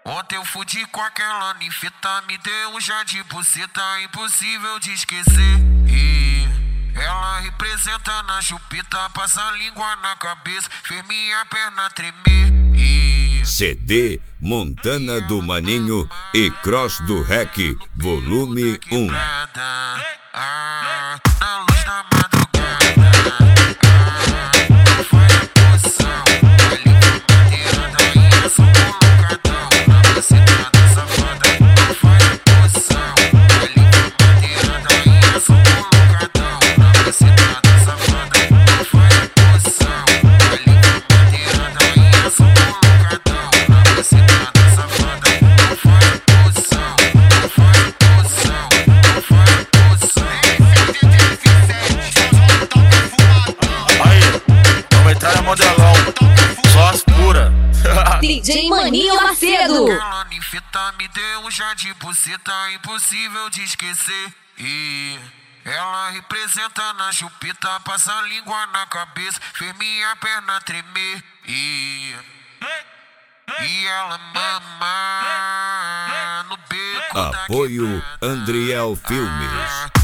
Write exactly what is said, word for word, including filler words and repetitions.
Ontem eu fudi com aquela ninfeta, me deu um já de buceta, impossível de esquecer. E ela representa na chupeta, passa a língua na cabeça, fez minha perna tremer. E C D Montana do Maninho e Cross do Rec, volume um. Ah, na luz da madrugada, ah, faz a posição, ali na madeira daí é só colocadão, na bucetada safada, faz a posição, ali na madeira daí é só colocadão, na bucetada safada, faz a posição, ali na madeira daí é só colocadão, na bucetada safada, faz a posição, faz a posição, faz a posição. Aí, vamos entrar na modelão, só as pura. D J Maninho Macedo. Aquela ninfeta me deu um já de buceta, impossível de esquecer. E ela representa na chupeta, passa a língua na cabeça, fez minha perna tremer. E E ela mama no beco da Apoio quebrada. Andriel Filmes.